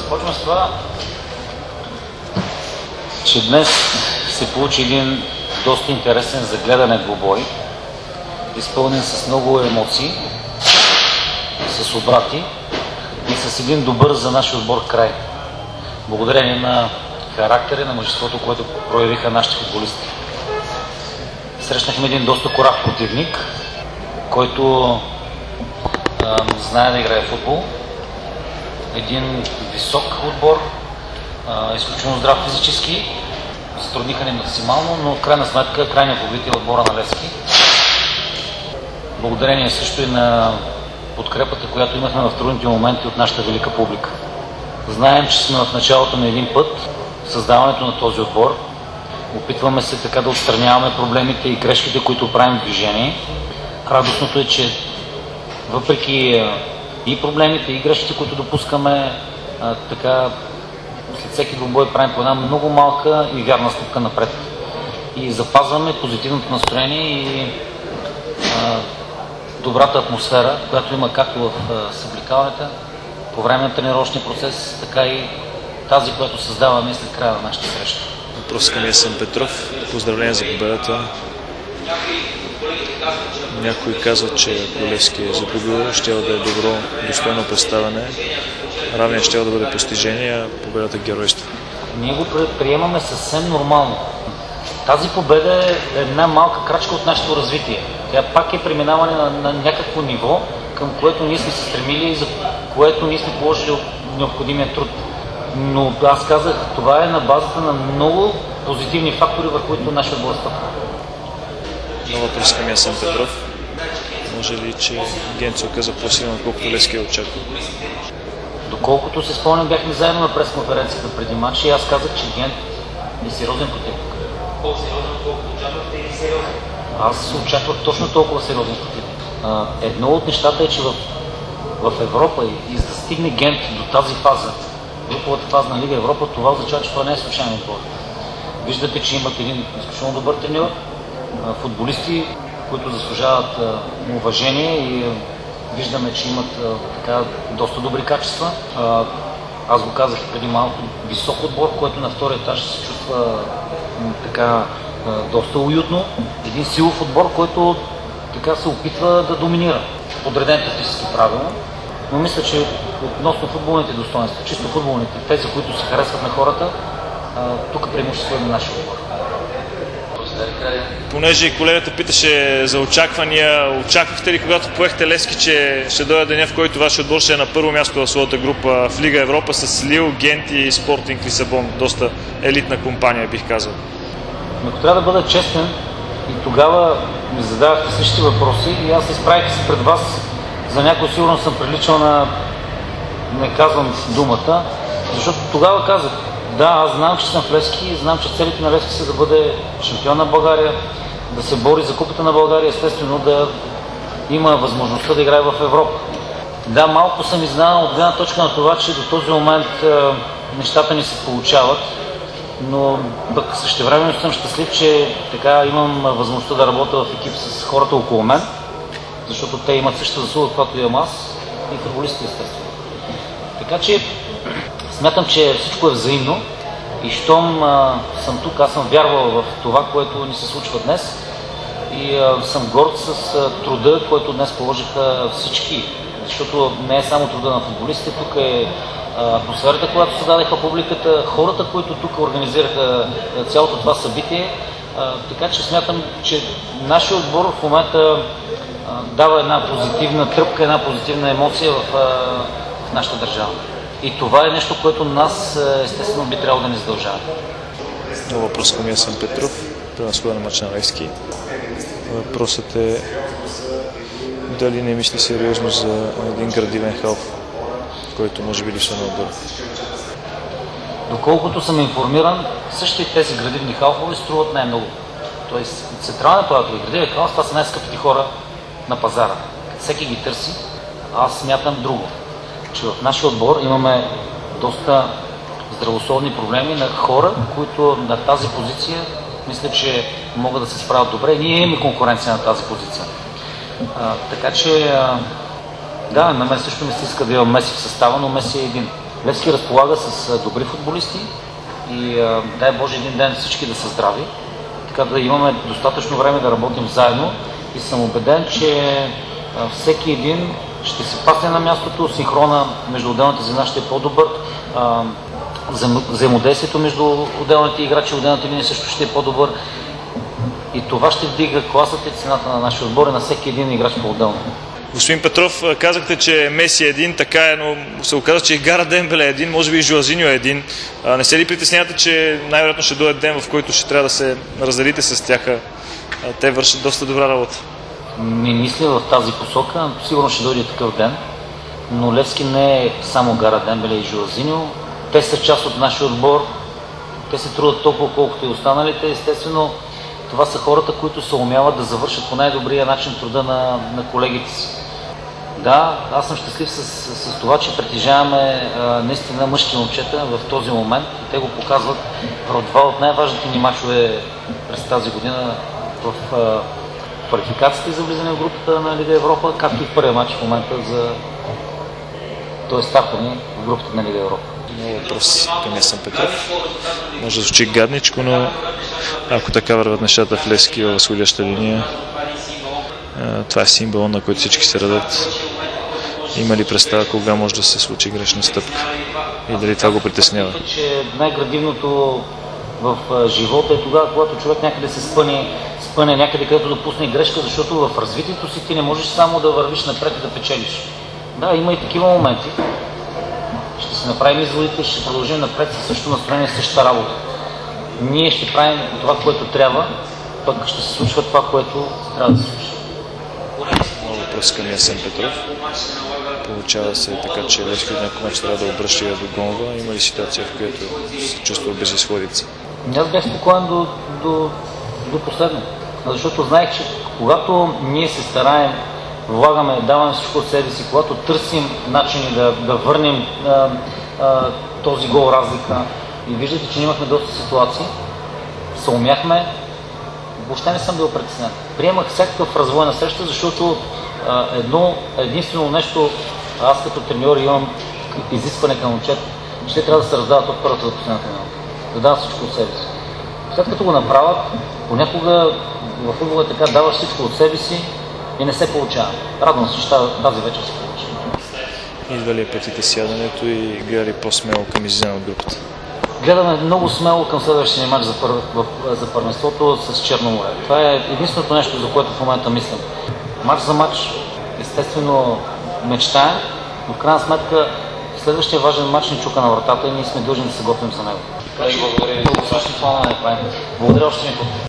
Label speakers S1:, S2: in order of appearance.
S1: Започвам с това, че днес се получи един доста интересен за гледане двубой, изпълнен с много емоции, с обрати и с един добър за нашия отбор край. Благодарение на характера и на мъжеството, което проявиха нашите футболисти. Срещнахме един доста корав противник, който знае да играе футбол. Един висок отбор, изключително здрав физически. Затрудниха ни максимално, но в крайна сметка крайният победител отбора на Левски. Благодарение също и на подкрепата, която имахме в трудните моменти от нашата велика публика. Знаем, че сме в началото на един път в създаването на този отбор. Опитваме се така да отстраняваме проблемите и грешките, които правим в движение. Радостното е, че въпреки и проблемите, и грешките, които допускаме, така след всеки двубой правим по една много малка и вярна стъпка напред. И запазваме позитивното настроение и добрата атмосфера, която има както в съблекаването, по време на тренировъчния процес, така и тази, която създаваме след края на нашата среща.
S2: Въпрос към Ясен Петров. Поздравление за победата. Някои казват, че ако Левски е загубил, ще да е добро, достойно представяне. Равният ще да бъде постижение, а победата геройство.
S1: Ние го приемаме съвсем нормално. Тази победа е една малка крачка от нашето развитие. Тя пак е преминаване на някакво ниво, към което ние сме се стремили и за което ние сме положили необходимия труд. Но аз казах, това е на базата на много позитивни фактори, върху които нашия отбор стъпва.
S2: Нова въпрос към Ясен Петров. Може ли, че Гент се оказа по-силен, отколкото Левски е очаквал?
S1: Доколкото се спомням, бяхме заедно на пресконференцията преди матча и аз казах, че Гент е сериозен противник. По-сериозен, колкото очаквахте или сериозен? Аз очаквах точно толкова сериозен противник. Едно от нещата е, че в Европа и за да стигне Гент до тази фаза, груповата фаза на Лига Европа, това означава, че това не е случайен отбор. Виждате, че имат един изключително добър треньор, футболисти, които заслужават уважение и виждаме, че имат така доста добри качества. Аз го казах преди малко, висок отбор, който на втория етаж се чувства така доста уютно. Един силов отбор, който така се опитва да доминира. Подреден тактически правилно. Но мисля, че относно футболните достоинства, чисто футболните, тези, които се харесват на хората, тук преимущество е на нашия отбор.
S2: Понеже колегата питаше за очаквания, очаквахте ли, когато поехте Левски, че ще дойде деня, в който вашия отбор ще е на първо място в своята група в Лига Европа с Лил, Гент и Спортинг Лисабон? Доста елитна компания, бих казал.
S1: Ако трябва да бъда честен, и тогава ми задавахте същите въпроси и аз изправих се пред вас. За някой сигурно съм приличал на, не казвам думата, защото тогава казах, да, аз знам, че съм в Левски и знам, че целите на Левски са да бъде шампион на България, да се бори за купата на България, естествено да има възможността да играе в Европа. Да, малко съм изненадан от гледна точка на това, че до този момент нещата ни се получават, но пък същевременно съм щастлив, че така имам възможността да работя в екип с хората около мен, защото те имат същата заслуга, каквато имам аз и футболистите, естествено. Така че смятам, че всичко е взаимно и щом съм тук, аз съм вярвал в това, което ни се случва днес и съм горд с труда, който днес положиха всички, защото не е само труда на футболистите, тук е атмосферата, която създадаха публиката, хората, които тук организираха цялото това събитие, така че смятам, че нашия отбор в момента дава една позитивна тръпка, една позитивна емоция в нашата държава. И това е нещо, което нас естествено би трябвало да ни задължава.
S2: Нова въпрос към Ясен Петров. Пренасхода на матча на Левски. Въпросът е дали не мисли сериозно за един градивен халф, който може би липсва на отбора.
S1: Доколкото съм информиран, същите тези градивни халфове струват най-много. Тоест, централен нападател и градивен халф, това са най-скъпите хора на пазара. Всеки ги търси. Аз смятам друго, че в нашия отбор имаме доста здравословни проблеми на хора, които на тази позиция мисля, че могат да се справят добре. Ние имаме конкуренция на тази позиция. Така че, да, на мен също ми се иска да имам Меси в състава, но Меси е един. Левски разполага с добри футболисти и дай Боже един ден всички да са здрави, така да имаме достатъчно време да работим заедно и съм убеден, че всеки един ще се пасне на мястото, синхрона между отделните звена ще е по-добър, взаимодействието между отделните играчи и отделните линии също ще е по-добър и това ще вдига класата и цената на нашия отбор и на всеки един играч по-отделно.
S2: Господин Петров, казахте, че Меси е един, така е, но се оказа, че и Гара Дембеле е един, може би и Жоазиньо е един. Не се ли притеснявате, че най-вероятно ще дойде ден, в който ще трябва да се разделите с тях? Те вършат доста добра работа.
S1: Не мисля в тази посока, сигурно ще дойде такъв ден, но Левски не е само Гара Дембеле и Жоазиньо. Те са част от нашия отбор, те се трудят толкова колкото и останалите. Естествено, това са хората, които се умяват да завършат по най-добрия начин труда на колегите си. Да, аз съм щастлив с това, че притежаваме наистина мъжки момчета в този момент и те го показват в два от най-важните ни мачове през тази година в квалификацията за влизане в групата на Лига Европа, както и в първия матч в момента т.е. старта ни в групата на Лига Европа.
S2: Много въпрос към Ясен Петров. Може да звучи гадничко, но ако така върват нещата в Левски във възходяща линия, това е символ, на който всички се радат. Има ли представа кога може да се случи грешна стъпка? И дали това го притеснява?
S1: Че най-градивното в живота е тогава, когато човек някъде се спъне някъде, където допусне грешка, защото в развитието си ти не можеш само да вървиш напред и да печелиш. Да, има и такива моменти. Ще си направим изводите, ще продължим напред със същото настроение, същата работа. Ние ще правим това, което трябва, пък ще се случва това, което трябва да се случи.
S2: Много въпрос към Ясен Петров. Получава се така, че Левски от някой мач трябва да обръща и да догонва. Има ли ситуация, в която се чувства безизходица?
S1: Аз бях спокоен до последно. Защото знаех, че когато ние се стараем, влагаме, даваме всичко от себе си, когато търсим начини да върнем този гол разлика и виждате, че имахме доста ситуации, съумяхме, въобще не съм бил притеснен. Приемах всякакъв развой на среща, защото единствено нещо, аз като треньор имам изискване към момчета, че те трябва да се раздават от първата до последната минута, да дават всичко от себе си. След като го направят, понякога във футбола е така, даваш всичко от себе си и не се получава. Радвам се, че тази вечер се получи.
S2: Идва ли апетита сядането и гледа ли по-смело към излизане от групата?
S1: Гледаме много смело към следващия мач за първенството с Черно море. Това е единственото нещо, за което в момента мислям. Мач за мач, естествено мечтаем, но в крайна сметка следващия важен мач ни чука на вратата и ние сме длъжни да се готвим за него. Благодаря още един път.